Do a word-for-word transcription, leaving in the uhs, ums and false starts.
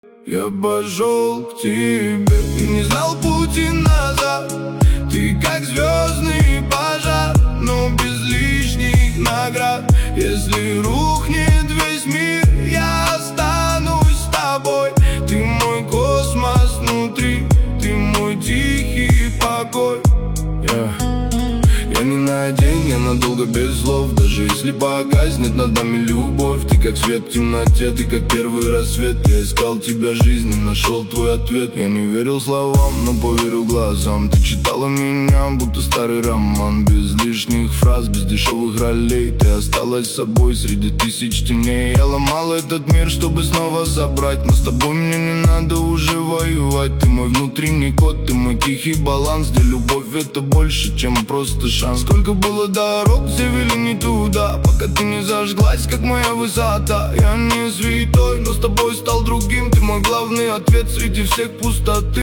Я пошел к тебе и не знал пути назад. Ты как звездный пожар, но без лишних наград. Если рухнет весь мир, я останусь с тобой. Ты мой космос внутри, ты мой тихий покой. yeah. Я не на день, я надолго без слов. Даже если погаснет над нами любовь. Ты как свет в темноте, ты как первый рассвет. Я искал тебя жизнь и нашел твой ответ. Я не верил словам, но поверил глазам. Ты читала меня, будто старый роман. Без лишних фраз, без дешевых ролей. Ты осталась собой среди тысяч теней. Я ломал этот мир, чтобы снова забрать. Но с тобой мне не надо уже воевать. Ты мой внутренний кот, ты мой тихий баланс, где любовь это больше, чем просто шанс. Сколько было дорог, все вели не туда, пока ты не зажглась, как моя высота. Я не святой, но с тобой стал другим. Ты мой главный ответ среди всех пустоты.